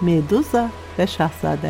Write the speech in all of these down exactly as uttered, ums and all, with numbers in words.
Meduza və Şahzadə.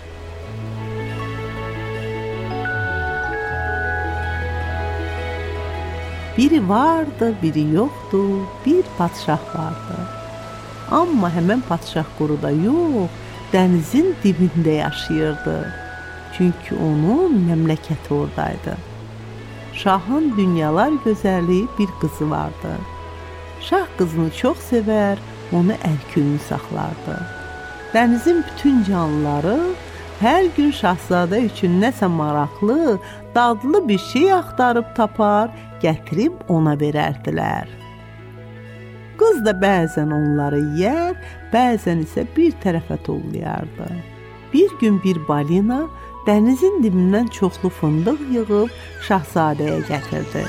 Biri vardı, biri yoxdu, bir padşah vardı. Amma həmən padşah quruda yox, dənizin dibində yaşayırdı. Çünki onun məmləkəti oradaydı. Şahın dünyalar gözəli bir qızı vardı. Şah qızını çox sevər, onu əl-köyün saxlardı. Dənizin bütün canlıları hər gün Şahzadə üçün nəsə maraqlı, dadlı bir şey axtarıb tapar, gətirib ona verərdilər. Qız da bəzən onları yeyər, bəzən isə bir tərəfə tullayardı. Bir gün bir balina dənizin dibindən çoxlu fındıq yığıb Şahzadəyə gətirdi.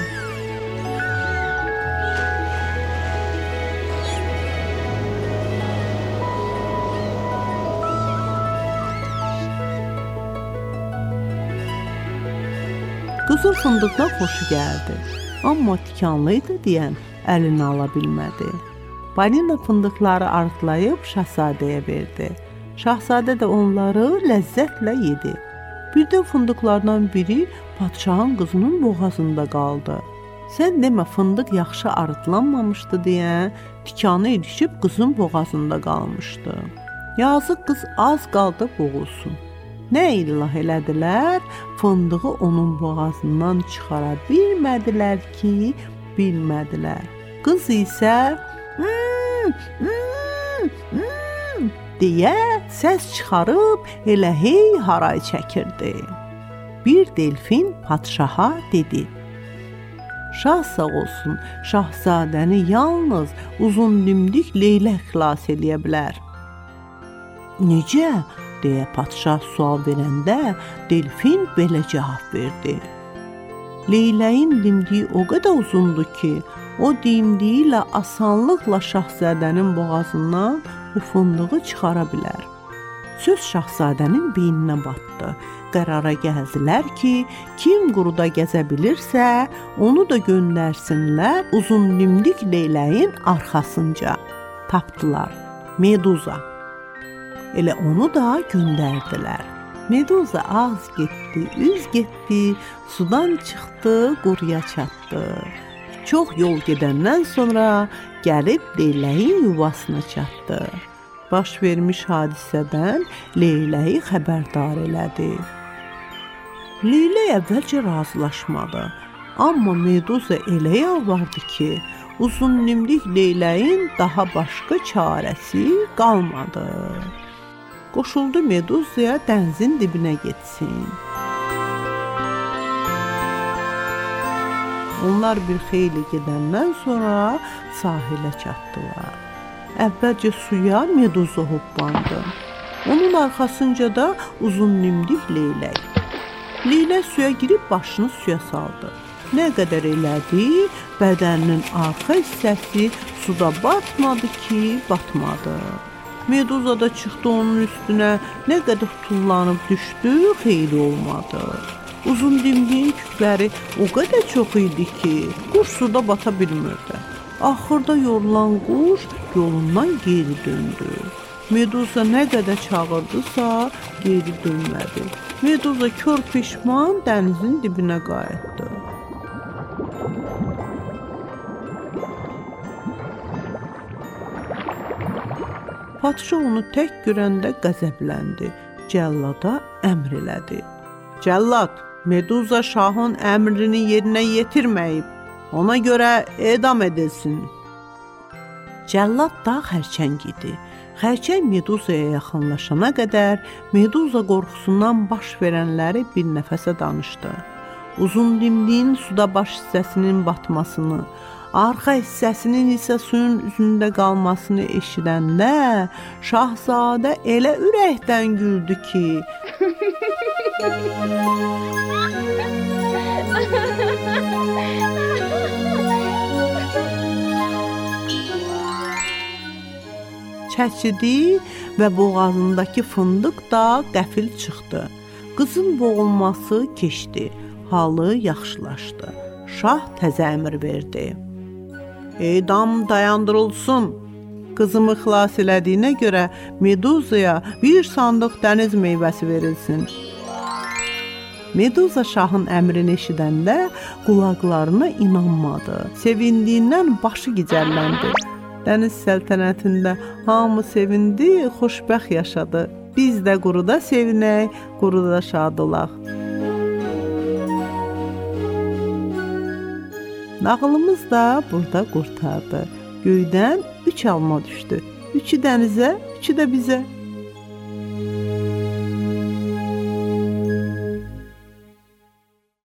Qızın fındıqdan xoşu gəldi, amma tikanlıydı deyən əlini ala bilmədi. Balina fındıqları arıtlayıb Şahzadəyə verdi. Şahzadə də onları ləzzətlə yedi. Birdən fındıqlardan biri padşahın qızının boğazında qaldı. Sən demə fındıq yaxşı arıtlanmamışdı deyə tikanı ilişib qızın boğazında qalmışdı. Yazıq qız az qaldı boğulsun. Nə illah elədilər, fındığı onun boğazından çıxara bilmədilər ki, bilmədilər. Qız isə mm, mm, mm, deyə səs çıxarıb elə hey haray çəkirdi. Bir delfin padşaha dedi: Şah sağ olsun, Şahzadəni yalnız uzun dimdik leylək xilas eləyə bilər. Necə? deyə padşah sual verəndə delfin belə cavab verdi. Leyləyin dimdiyi o qədər uzundur ki, o dimdiyi ilə asanlıqla Şahzadənin boğazından o fındığı çıxara bilər. Söz Şahzadənin beyninə batdı. Qərara gəldilər ki, kim quruda gəzə bilirsə, onu da göndərsinlər uzun dimdik leyləyin arxasınca. Tapdılar. Meduza. Elə onu da göndərdilər. Meduza ağız getdi, üz getdi, sudan çıxdı, quruya çatdı. Çox yol gedəndən sonra gəlib leyləyin yuvasına çatdı. Baş vermiş hadisədən leyləyi xəbərdar elədi. Leylək əvvəlcə razılaşmadı. Amma Meduza elə yalvardı ki, uzun dimdik leyləyin daha başqa çarəsi qalmadı. Qoşuldu Meduzaya dənizin dibinə getsin. Onlar bir xeyli gedəndən sonra sahilə çatdılar. Əvvəlcə suya Meduza hoppandı. Onun arxasınca da uzun dimdik leylək. Leylək suya girib başını suya saldı. Nə qədər elədi, bədəninin arxa hissəsi suda batmadı ki, batmadı. Meduza da çıxdı onun üstünə, nə qədər tullanıb düşdü, xeyli olmadı. Uzun dimdiyin tükləri o qədər çox idi ki, quş suda bata bilmirdi. Axırda yorulan quş yolundan geri döndü. Meduza nə qədər çağırdısa, geri dönmədi. Meduza kör peşman dənizin dibinə qayıtdı. Padşah onu tək görəndə qəzəbləndi. Cəllada əmr elədi. Cəllad, Meduza şahın əmrini yerinə yetirməyib. Ona görə edam edilsin. Cəllad da xərçəng idi. Xərçəng Meduzaya yaxınlaşana qədər Meduza qorxusundan baş verənləri bir nəfəsə danışdı. Uzun dimdiyin suda baş hissəsinin batmasını, arxa hissəsinin isə suyun üzündə qalmasını eşidəndə Şahzadə elə ürəkdən güldü ki, çəkidi və boğazındakı fındıq da qəfil çıxdı. Qızın boğulması keçdi, halı yaxşılaşdı. Şah təzə əmr verdi. Edam dayandırılsın. Qızımı xilas elədiyinə görə Meduzaya bir sandıq dəniz meyvəsi verilsin. Meduza şahın əmrini eşidəndə qulaqlarına inanmadı. Sevindiyindən başı gicəlləndi. Dəniz səltənətində hamı sevindi, xoşbəxt yaşadı. Biz də quruda sevinək, quruda şad olaq. Nağılımız da burada qurtardı. Göydən üç alma düşdü. Üçü dənizə, üçü də bizə.